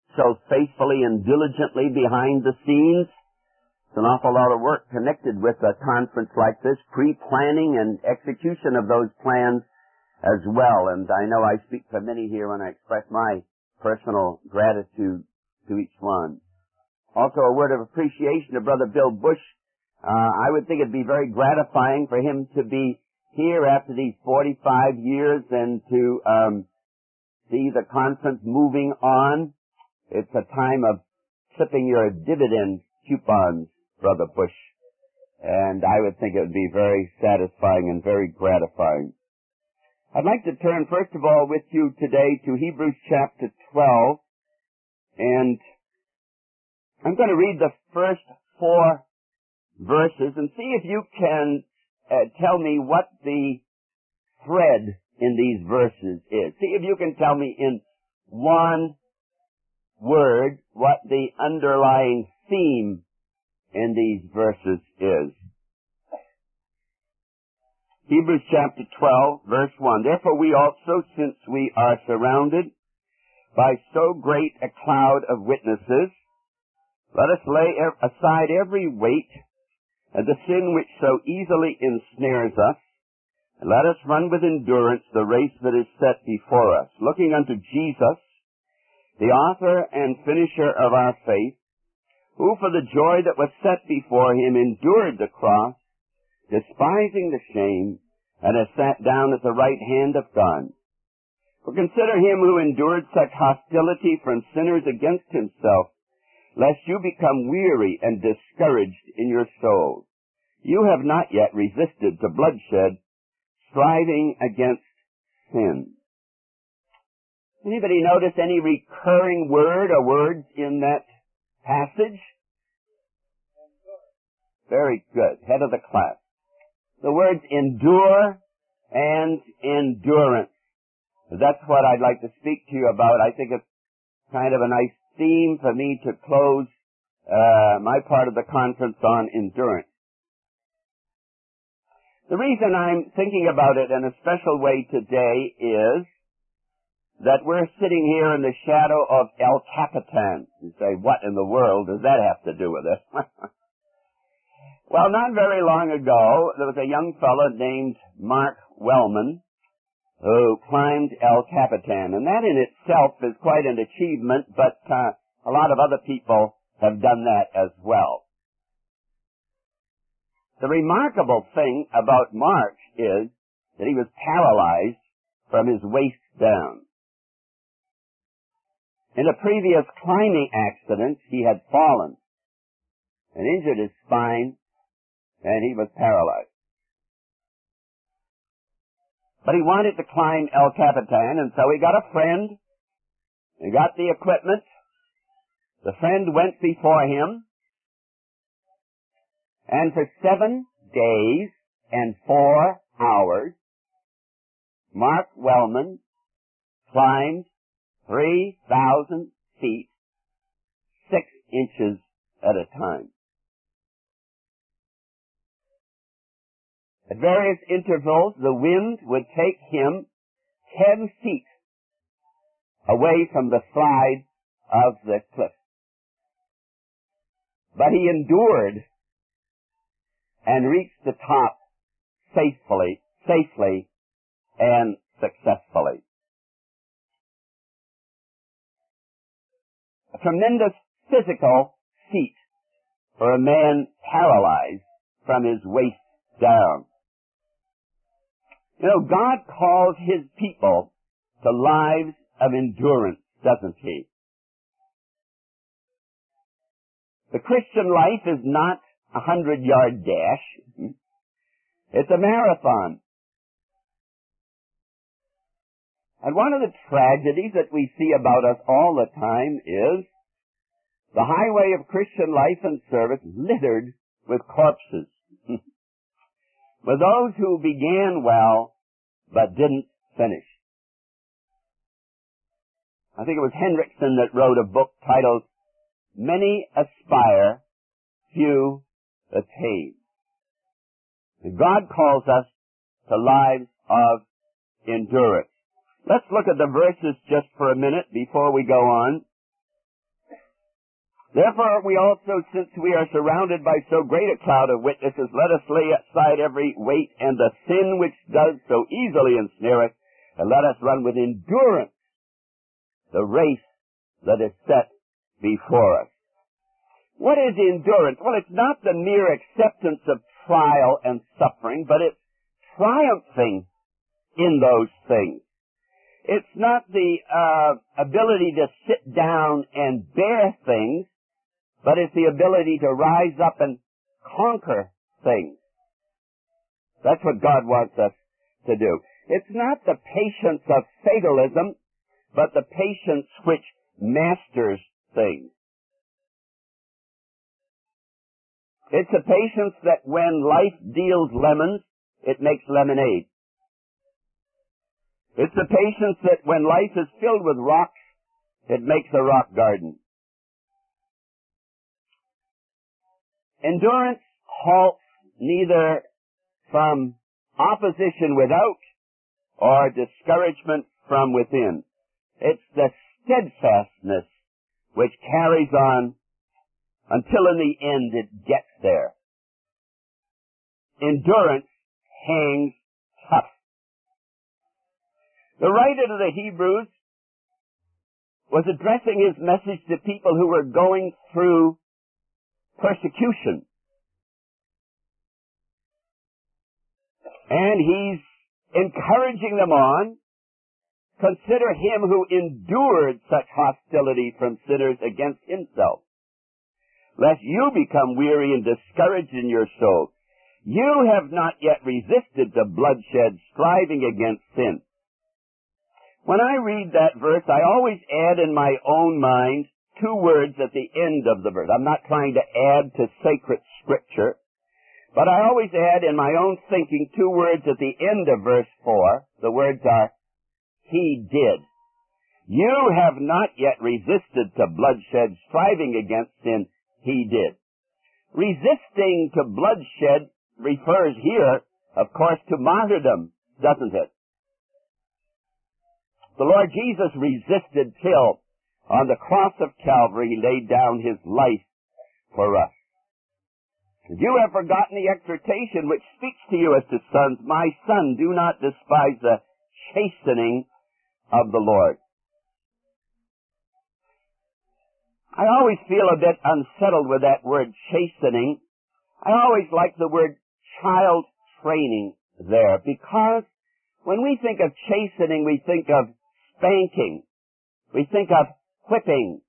so faithfully and diligently behind the scenes. It's an awful lot of work connected with a conference like this, pre-planning and execution of those plans as well. And I know I speak for many here when I express my personal gratitude to each one. Also, a word of appreciation to Brother Bill Bush. I would think it'd be very gratifying for him to be here after these 45 years and to see the conference moving on. It's a time of clipping your dividend coupons, Brother Bush. And I would think it would be very satisfying and very gratifying. I'd like to turn, first of all, with you today to Hebrews chapter 12. And I'm going to read the first 4 verses and see if you can tell me what the thread in these verses is. See if you can tell me in one word what the underlying theme in these verses is. Hebrews chapter 12, verse 1. Therefore we also, since we are surrounded by so great a cloud of witnesses, let us lay aside every weight and the sin which so easily ensnares us, and let us run with endurance the race that is set before us, looking unto Jesus, the author and finisher of our faith, who for the joy that was set before him endured the cross, despising the shame, and has sat down at the right hand of God. For consider him who endured such hostility from sinners against himself, lest you become weary and discouraged in your souls. You have not yet resisted to bloodshed, striving against sin. Anybody notice any recurring word or words in that passage? Very good. Head of the class. The words endure and endurance. That's what I'd like to speak to you about. I think it's kind of a nice theme for me to close my part of the conference on endurance. The reason I'm thinking about it in a special way today is that we're sitting here in the shadow of El Capitan. You say, what in the world does that have to do with it? Well, not very long ago, there was a young fellow named Mark Wellman who climbed El Capitan, and that in itself is quite an achievement, but a lot of other people have done that as well. The remarkable thing about Mark is that he was paralyzed from his waist down. In a previous climbing accident, he had fallen and injured his spine, and he was paralyzed. But he wanted to climb El Capitan, and so he got a friend. He got the equipment. The friend went before him. And for 7 days and 4 hours, Mark Wellman climbed 3,000 feet, 6 inches at a time. At various intervals, the wind would take him 10 feet away from the side of the cliff. But he endured and reached the top safely and successfully. A tremendous physical feat for a man paralyzed from his waist down. You know, God calls his people to lives of endurance, doesn't he? The Christian life is not a 100-yard dash. It's a marathon. And one of the tragedies that we see about us all the time is the highway of Christian life and service littered with corpses. With those who began well, but didn't finish. I think it was Hendrickson that wrote a book titled, Many Aspire, Few Attain. And God calls us to lives of endurance. Let's look at the verses just for a minute before we go on. Therefore we also, since we are surrounded by so great a cloud of witnesses, let us lay aside every weight and the sin which does so easily ensnare us, and let us run with endurance the race that is set before us. What is endurance? Well, it's not the mere acceptance of trial and suffering, but it's triumphing in those things. It's not the ability to sit down and bear things, but it's the ability to rise up and conquer things. That's what God wants us to do. It's not the patience of fatalism, but the patience which masters things. It's a patience that when life deals lemons, it makes lemonade. It's a patience that when life is filled with rocks, it makes a rock garden. Endurance halts neither from opposition without or discouragement from within. It's the steadfastness which carries on until in the end it gets there. Endurance hangs tough. The writer to the Hebrews was addressing his message to people who were going through persecution. And he's encouraging them on, consider him who endured such hostility from sinners against himself, lest you become weary and discouraged in your soul. You have not yet resisted the bloodshed, striving against sin. When I read that verse, I always add in my own mind two words at the end of the verse. I'm not trying to add to sacred scripture, but I always add in my own thinking two words at the end of verse 4. The words are, he did. You have not yet resisted to bloodshed, striving against sin. He did. Resisting to bloodshed refers here, of course, to martyrdom, doesn't it? The Lord Jesus resisted till on the cross of Calvary he laid down his life for us. You have forgotten the exhortation which speaks to you as to sons. My son, do not despise the chastening of the Lord. I always feel a bit unsettled with that word chastening. I always like the word child training there, because when we think of chastening, we think of spanking. We think of whipping.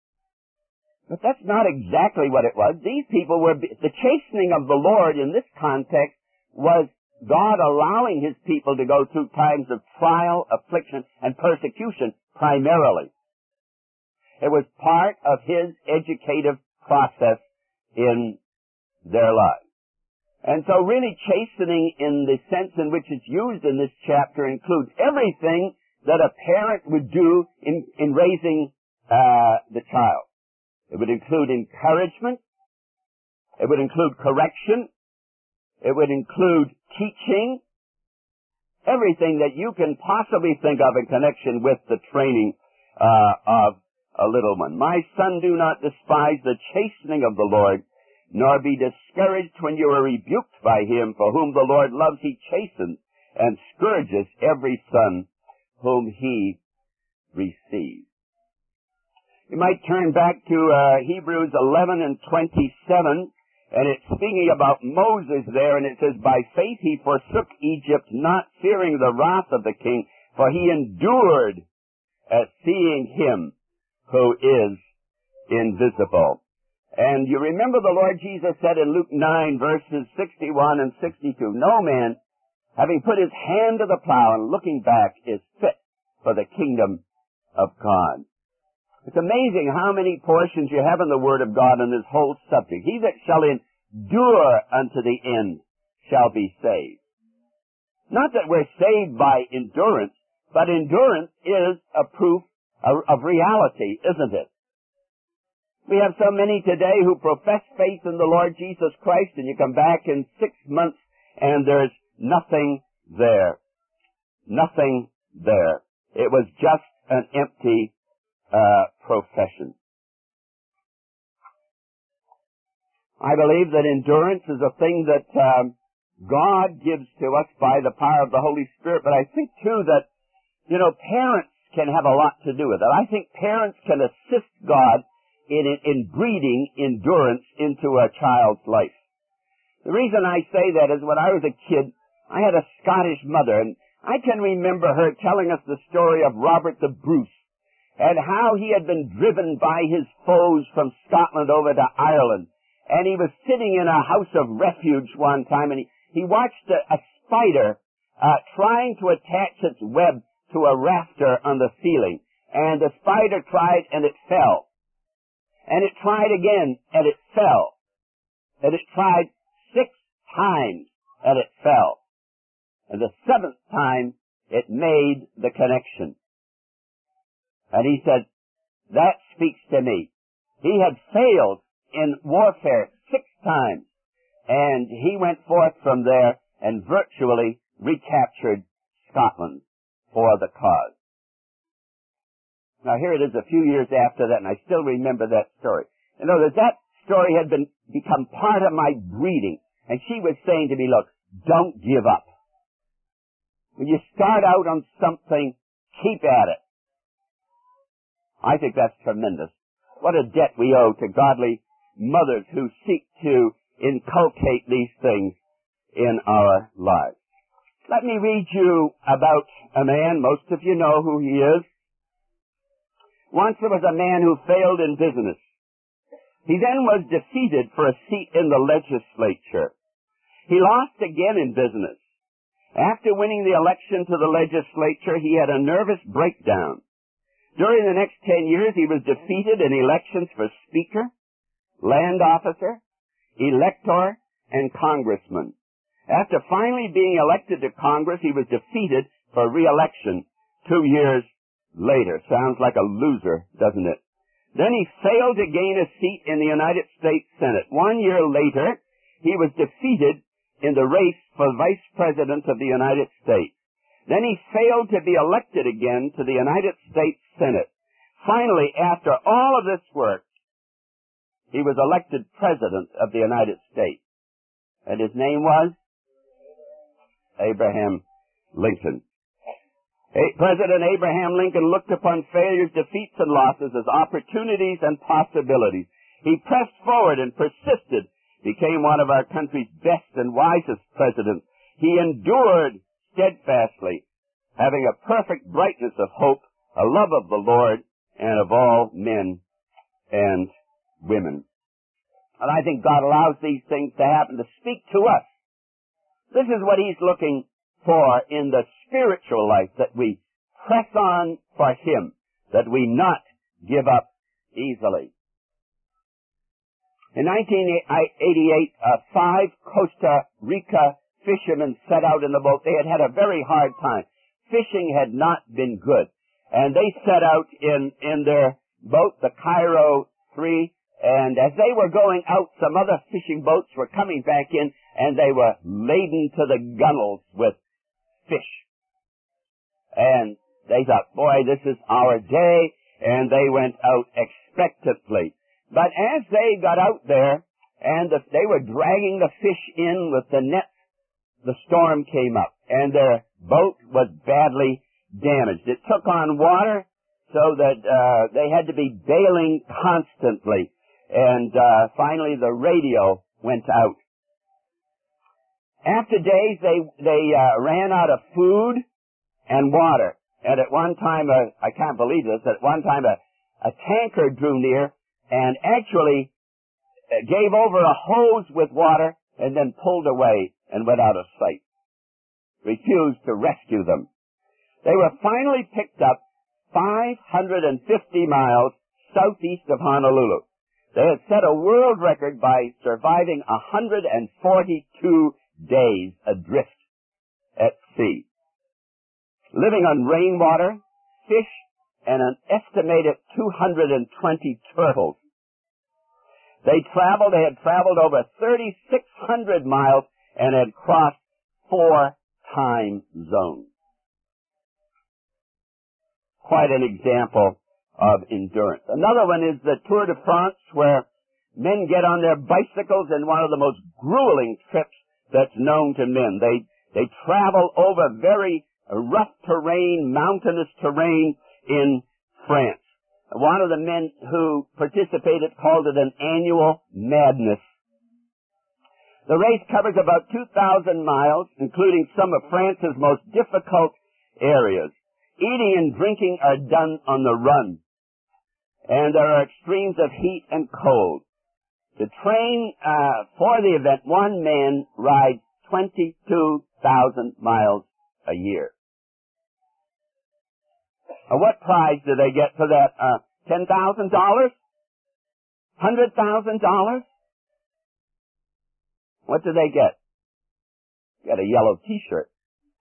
But that's not exactly what it was. These people were, the chastening of the Lord in this context was God allowing his people to go through times of trial, affliction, and persecution primarily. It was part of his educative process in their lives. And so really chastening in the sense in which it's used in this chapter includes everything that a parent would do in raising the child. It would include encouragement. It would include correction. It would include teaching. Everything that you can possibly think of in connection with the training of a little one. My son, do not despise the chastening of the Lord, nor be discouraged when you are rebuked by him, for whom the Lord loves he chastens, and scourges every son whom he receives. You might turn back to Hebrews 11 and 27, and it's speaking about Moses there, and it says, by faith he forsook Egypt, not fearing the wrath of the king, for he endured as seeing him who is invisible. And you remember the Lord Jesus said in Luke 9, verses 61 and 62, no man, having put his hand to the plow and looking back, is fit for the kingdom of God. It's amazing how many portions you have in the Word of God on this whole subject. He that shall endure unto the end shall be saved. Not that we're saved by endurance, but endurance is a proof of reality, isn't it? We have so many today who profess faith in the Lord Jesus Christ, and you come back in 6 months and there's nothing there. Nothing there. It was just an empty profession. I believe that endurance is a thing that God gives to us by the power of the Holy Spirit, but I think too that, parents can have a lot to do with it. I think parents can assist God in breeding endurance into a child's life. The reason I say that is when I was a kid, I had a Scottish mother, and I can remember her telling us the story of Robert the Bruce, and how he had been driven by his foes from Scotland over to Ireland. And he was sitting in a house of refuge one time, and he watched a spider trying to attach its web to a rafter on the ceiling. And the spider tried, and it fell. And it tried again, and it fell. And it tried 6 times, and it fell. And the 7th time, it made the connection. And he said, that speaks to me. He had failed in warfare 6 times, and he went forth from there and virtually recaptured Scotland for the cause. Now here it is a few years after that, and I still remember that story. That story had become part of my breeding, and she was saying to me, look, don't give up. When you start out on something, keep at it. I think that's tremendous. What a debt we owe to godly mothers who seek to inculcate these things in our lives. Let me read you about a man. Most of you know who he is. Once there was a man who failed in business. He then was defeated for a seat in the legislature. He lost again in business. After winning the election to the legislature, he had a nervous breakdown. During the next 10 years, he was defeated in elections for speaker, land officer, elector, and congressman. After finally being elected to Congress, he was defeated for re-election 2 years later. Sounds like a loser, doesn't it? Then he failed to gain a seat in the United States Senate. 1 year later, he was defeated in the race for Vice President of the United States. Then he failed to be elected again to the United States Senate. Finally, after all of this work, he was elected President of the United States. And his name was Abraham Lincoln. President Abraham Lincoln looked upon failures, defeats, and losses as opportunities and possibilities. He pressed forward and persisted, became one of our country's best and wisest presidents. He endured steadfastly, having a perfect brightness of hope, a love of the Lord, and of all men and women. And I think God allows these things to happen to speak to us. This is what He's looking for in the spiritual life, that we press on for Him, that we not give up easily. In 1988, 5 Costa Rica fishermen set out in the boat. They had a very hard time. Fishing had not been good. And they set out in their boat, the Cairo 3, and as they were going out, some other fishing boats were coming back in, and they were laden to the gunwales with fish. And they thought, boy, this is our day, and they went out expectantly. But as they got out there, and they were dragging the fish in with the nets, the storm came up, and their boat was badly damaged. It took on water so that they had to be bailing constantly, and finally the radio went out. After days, they ran out of food and water, and at one time, I can't believe this, at one time a tanker drew near and actually gave over a hose with water and then pulled away and went out of sight. Refused to rescue them. They were finally picked up 550 miles southeast of Honolulu. They had set a world record by surviving 142 days adrift at sea, living on rainwater, fish, and an estimated 220 turtles. They had traveled over 3,600 miles and had crossed 4 time zones. Quite an example of endurance. Another one is the Tour de France, where men get on their bicycles in one of the most grueling trips that's known to men. They travel over very rough terrain, mountainous terrain in France. One of the men who participated called it an annual madness. The race covers about 2,000 miles, including some of France's most difficult areas. Eating and drinking are done on the run, and there are extremes of heat and cold. To train for the event, one man rides 22,000 miles a year. What prize do they get for that? $10,000? $100,000? What do they get? Get a yellow T-shirt.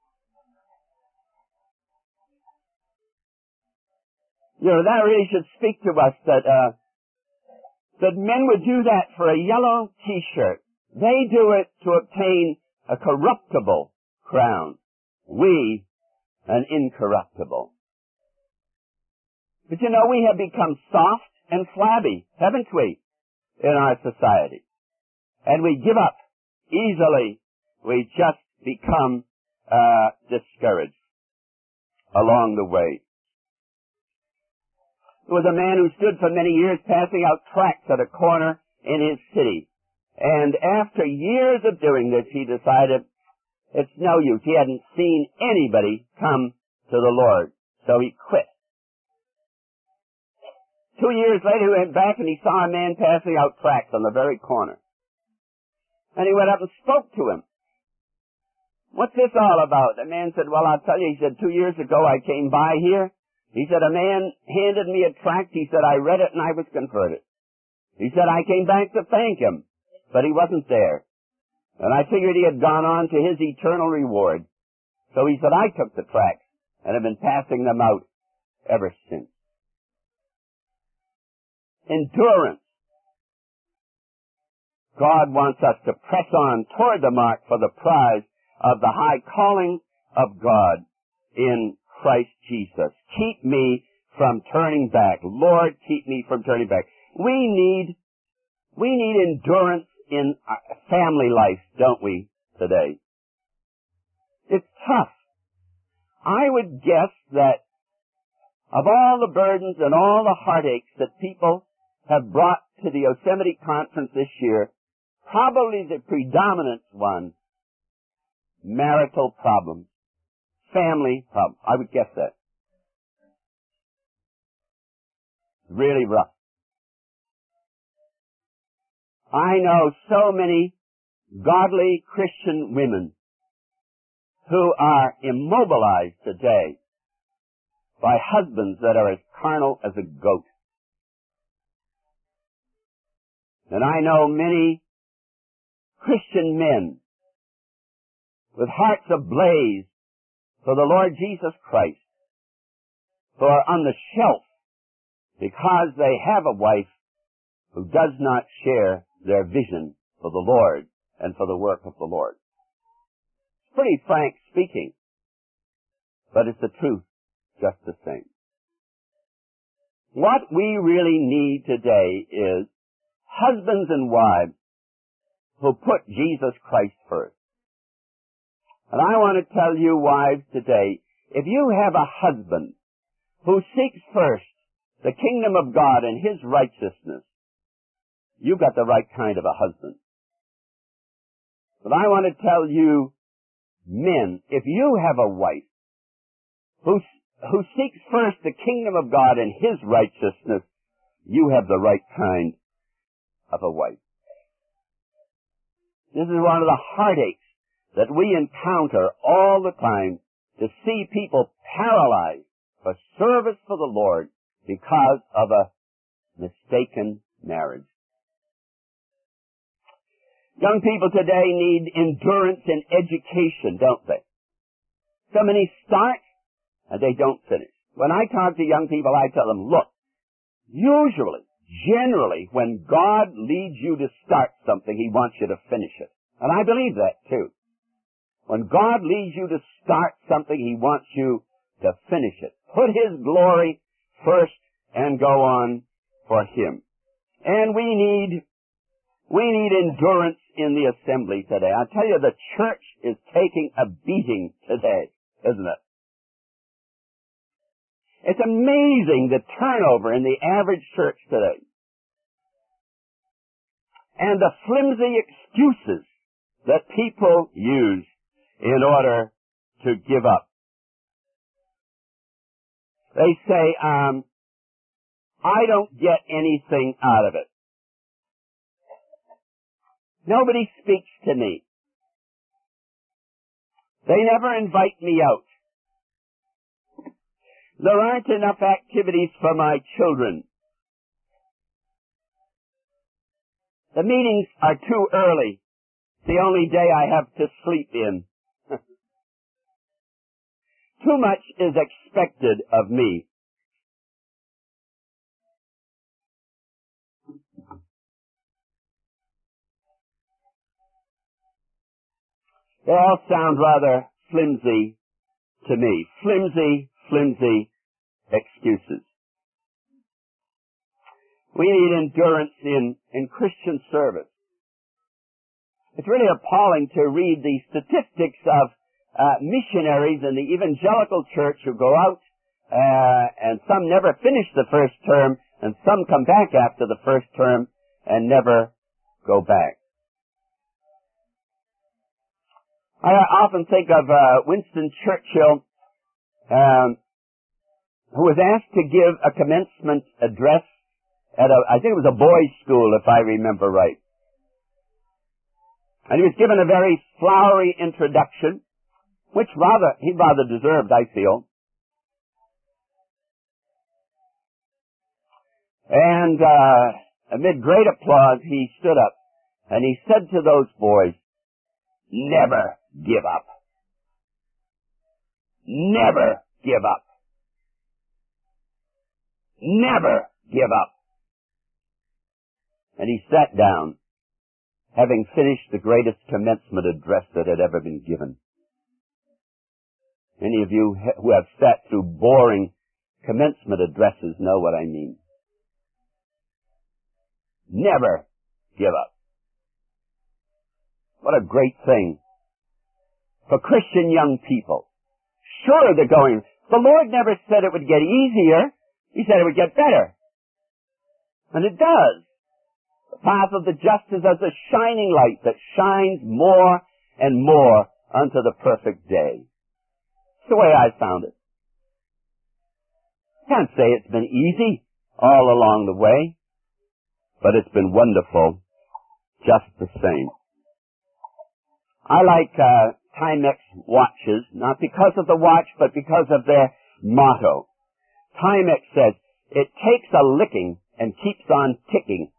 You know, that really should speak to us that men would do that for a yellow T-shirt. They do it to obtain a corruptible crown. We, an incorruptible. But you know, we have become soft and flabby, haven't we, in our society? And we give up easily. We just become discouraged along the way. There was a man who stood for many years passing out tracts at a corner in his city. And after years of doing this, he decided it's no use. He hadn't seen anybody come to the Lord. So he quit. 2 years later, he went back and he saw a man passing out tracts on the very corner. And he went up and spoke to him. What's this all about? The man said, well, I'll tell you. He said, 2 years ago I came by here. He said, a man handed me a tract. He said, I read it and I was converted. He said, I came back to thank him, but he wasn't there. And I figured he had gone on to his eternal reward. So he said, I took the tracts and have been passing them out ever since. Endurance. God wants us to press on toward the mark for the prize of the high calling of God in Christ Jesus. Keep me from turning back. Lord, keep me from turning back. We need endurance in family life, don't we, today? It's tough. I would guess that of all the burdens and all the heartaches that people have brought to the Yosemite Conference this year, probably the predominant one, marital problems, family problems. I would guess that. Really rough. I know so many godly Christian women who are immobilized today by husbands that are as carnal as a goat. And I know many Christian men with hearts ablaze for the Lord Jesus Christ who are on the shelf because they have a wife who does not share their vision for the Lord and for the work of the Lord. It's pretty frank speaking, but it's the truth just the same. What we really need today is husbands and wives who put Jesus Christ first. And I want to tell you wives today, if you have a husband who seeks first the kingdom of God and His righteousness, you've got the right kind of a husband. But I want to tell you, men, if you have a wife who seeks first the kingdom of God and His righteousness, you have the right kind of a wife. This is one of the heartaches that we encounter all the time, to see people paralyzed for service for the Lord because of a mistaken marriage. Young people today need endurance in education, don't they? So many start and they don't finish. When I talk to young people, I tell them, look, generally, when God leads you to start something, He wants you to finish it. And I believe that too. When God leads you to start something, He wants you to finish it. Put His glory first and go on for Him. And we need We need endurance in the assembly today. I tell you, the church is taking a beating today, isn't it? It's amazing the turnover in the average church today. And the flimsy excuses that people use in order to give up. They say, I don't get anything out of it. Nobody speaks to me. They never invite me out. There aren't enough activities for my children. The meetings are too early. It's the only day I have to sleep in. Too much is expected of me. They all sound rather flimsy to me. Flimsy excuses. We need endurance in Christian service. It's really appalling to read the statistics of missionaries in the evangelical church who go out, and some never finish the first term, and some come back after the first term and never go back. I often think of Winston Churchill, who was asked to give a commencement address at I think it was a boys' school, if I remember right. And he was given a very flowery introduction, which he rather deserved, I feel. And amid great applause, he stood up and he said to those boys, "Never give up. Never give up. Never give up." And he sat down, having finished the greatest commencement address that had ever been given. Any of you who have sat through boring commencement addresses know what I mean. Never give up. What a great thing for Christian young people. Sure, they're going. The Lord never said it would get easier. He said it would get better. And it does. The path of the just is as a shining light that shines more and more unto the perfect day. It's the way I found it. Can't say it's been easy all along the way, but it's been wonderful just the same. I like Timex watches, not because of the watch, but because of their motto. Timex says, "It takes a licking and keeps on ticking."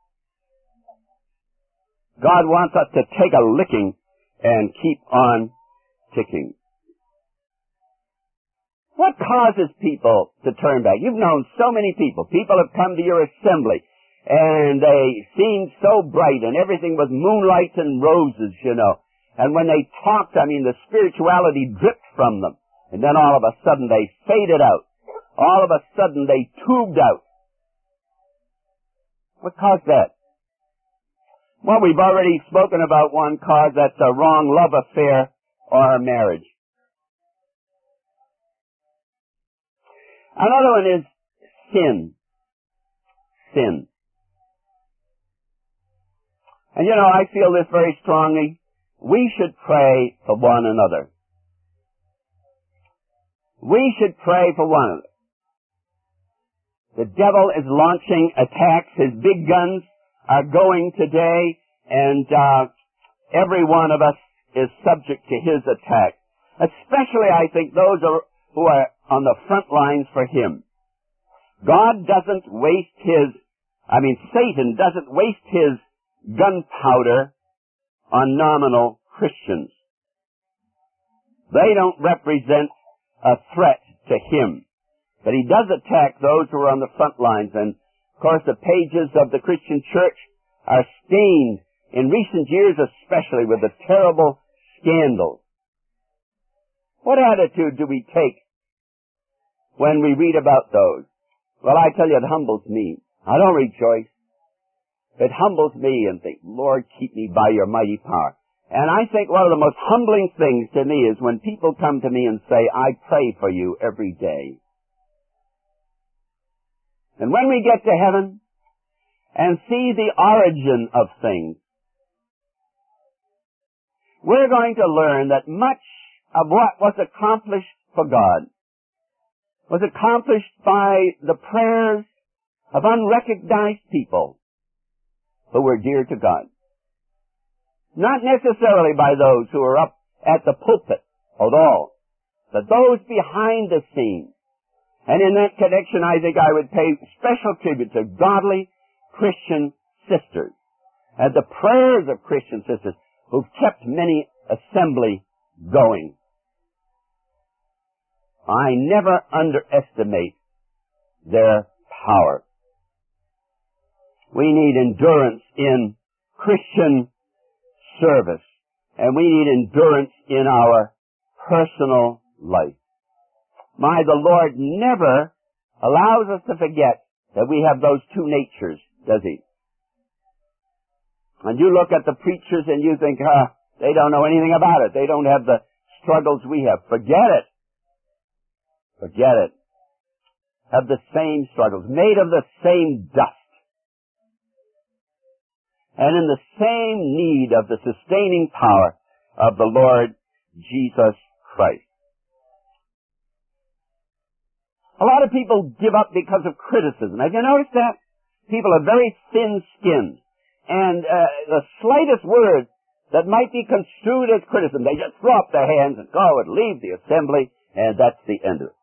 God wants us to take a licking and keep on ticking. What causes people to turn back? You've known so many people. People have come to your assembly, and they seemed so bright, and everything was moonlight and roses, you know. And when they talked, the spirituality dripped from them. And then all of a sudden they faded out. All of a sudden they tubed out. What caused that? Well, we've already spoken about one cause. That's a wrong love affair or a marriage. Another one is sin. Sin. And I feel this very strongly. We should pray for one another. We should pray for one another. The devil is launching attacks. His big guns are going today, and every one of us is subject to his attack. Especially, I think, those who are on the front lines for him. God doesn't waste Satan doesn't waste his gunpowder on nominal Christians. They don't represent a threat to him. But he does attack those who are on the front lines. And, of course, the pages of the Christian church are stained, in recent years especially, with the terrible scandals. What attitude do we take when we read about those? Well, I tell you, it humbles me. I don't rejoice. It humbles me and think, Lord, keep me by your mighty power. And I think one of the most humbling things to me is when people come to me and say, I pray for you every day. And when we get to heaven and see the origin of things, we're going to learn that much of what was accomplished for God was accomplished by the prayers of unrecognized people who were dear to God. Not necessarily by those who are up at the pulpit at all, but those behind the scenes. And in that connection, I think I would pay special tribute to godly Christian sisters and the prayers of Christian sisters who've kept many assembly going. I never underestimate their power. We need endurance in Christian service, and we need endurance in our personal life. The Lord never allows us to forget that we have those two natures, does He? And you look at the preachers and you think, they don't know anything about it. They don't have the struggles we have. Forget it. Forget it. Have the same struggles, made of the same dust, and in the same need of the sustaining power of the Lord Jesus Christ. A lot of people give up because of criticism. Have you noticed that? People are very thin-skinned. And the slightest word that might be construed as criticism, they just throw up their hands and go and leave the assembly, and that's the end of it.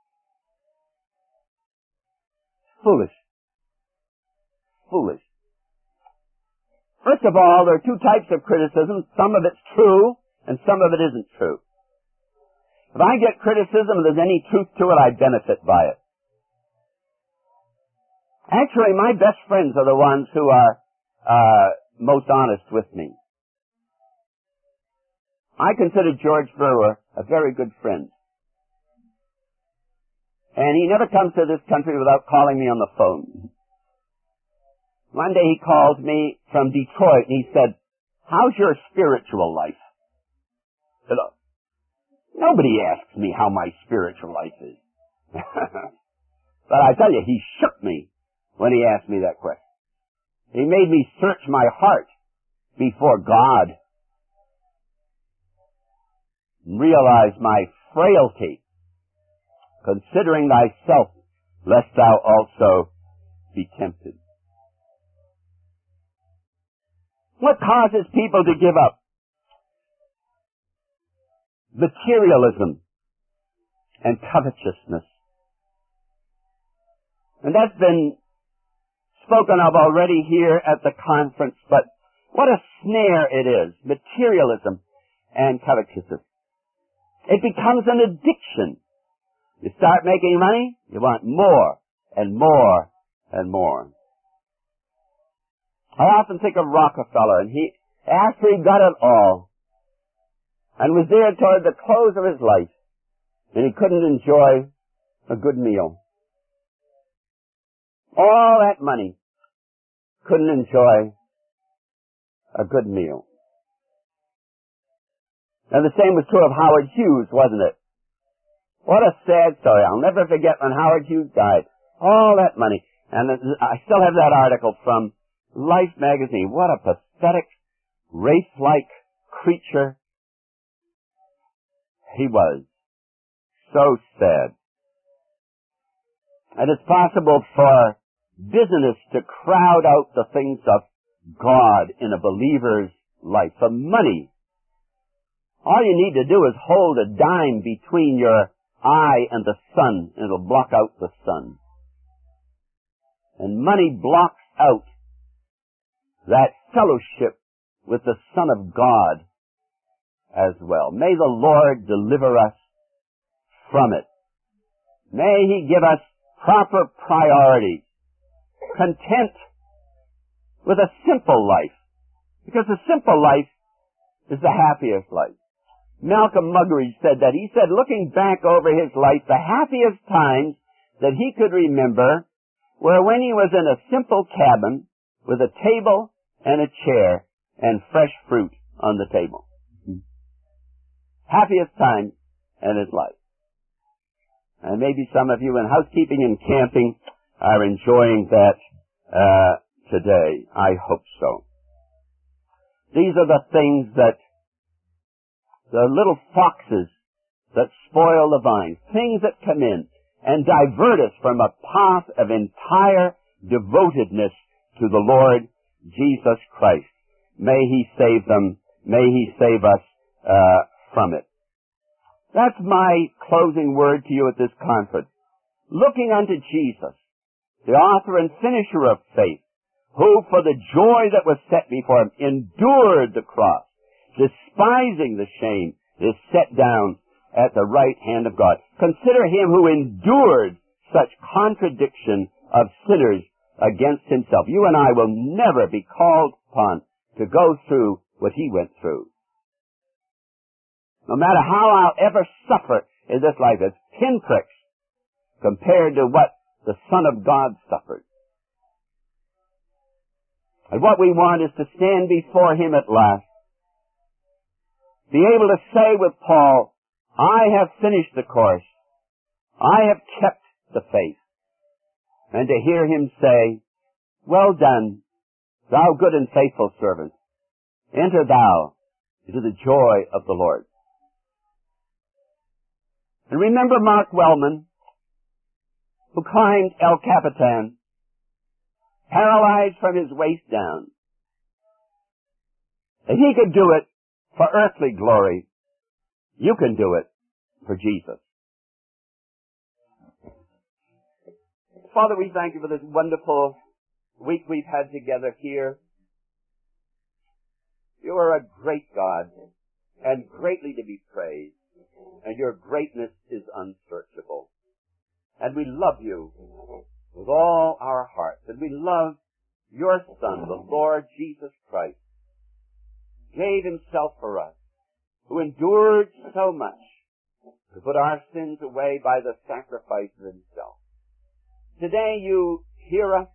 Foolish. Foolish. First of all, there are two types of criticism. Some of it's true, and some of it isn't true. If I get criticism and there's any truth to it, I benefit by it. Actually, my best friends are the ones who are most honest with me. I consider George Brewer a very good friend. And he never comes to this country without calling me on the phone. One day he called me from Detroit and he said, how's your spiritual life? I said, nobody asks me how my spiritual life is. But I tell you, he shook me when he asked me that question. He made me search my heart before God. Realize my frailty, considering thyself, lest thou also be tempted. What causes people to give up? Materialism and covetousness. And that's been spoken of already here at the conference, but what a snare it is, materialism and covetousness. It becomes an addiction. You start making money, you want more and more and more. I often think of Rockefeller, and after he got it all, and was there toward the close of his life, and he couldn't enjoy a good meal. All that money, couldn't enjoy a good meal. And the same was true of Howard Hughes, wasn't it? What a sad story. I'll never forget when Howard Hughes died. All that money. And I still have that article from Life magazine. What a pathetic, wraith-like creature he was. So sad. And it's possible for business to crowd out the things of God in a believer's life. For money, all you need to do is hold a dime between your eye and the sun, and it'll block out the sun. And money blocks out that fellowship with the Son of God as well. May the Lord deliver us from it. May He give us proper priorities, content with a simple life, because a simple life is the happiest life. Malcolm Muggeridge said that. He said, looking back over his life, the happiest times that he could remember were when he was in a simple cabin with a table and a chair and fresh fruit on the table. Happiest time in his life. And maybe some of you in housekeeping and camping are enjoying that today. I hope so. These are the things that the little foxes that spoil the vine, things that come in and divert us from a path of entire devotedness to the Lord Jesus Christ. May He save them. May He save us from it. That's my closing word to you at this conference. Looking unto Jesus, the author and finisher of faith, who for the joy that was set before him endured the cross, despising the shame, is set down at the right hand of God. Consider him who endured such contradiction of sinners against himself. You and I will never be called upon to go through what he went through. No matter how I'll ever suffer in this life, it's pinpricks compared to what the Son of God suffered. And what we want is to stand before him at last, be able to say with Paul, I have finished the course. I have kept the faith. And to hear him say, well done, thou good and faithful servant. Enter thou into the joy of the Lord. And remember Mark Wellman, who climbed El Capitan, paralyzed from his waist down. If he could do it for earthly glory, you can do it for Jesus. Father, we thank you for this wonderful week we've had together here. You are a great God and greatly to be praised, and your greatness is unsearchable. And we love you with all our hearts, and we love your Son, the Lord Jesus Christ, gave himself for us, who endured so much to put our sins away by the sacrifice of himself. Today you hear us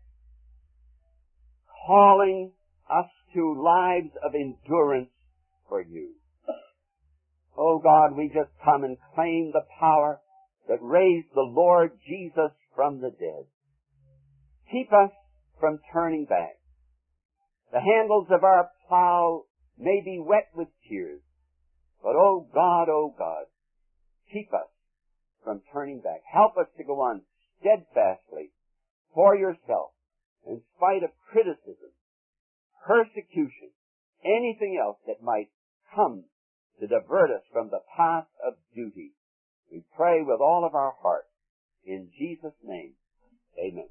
calling us to lives of endurance for you. Oh God, we just come and claim the power that raised the Lord Jesus from the dead. Keep us from turning back. The handles of our plow may be wet with tears, but oh God, keep us from turning back. Help us to go on steadfastly for yourself, in spite of criticism, persecution, anything else that might come to divert us from the path of duty. We pray with all of our heart. In Jesus' name, amen.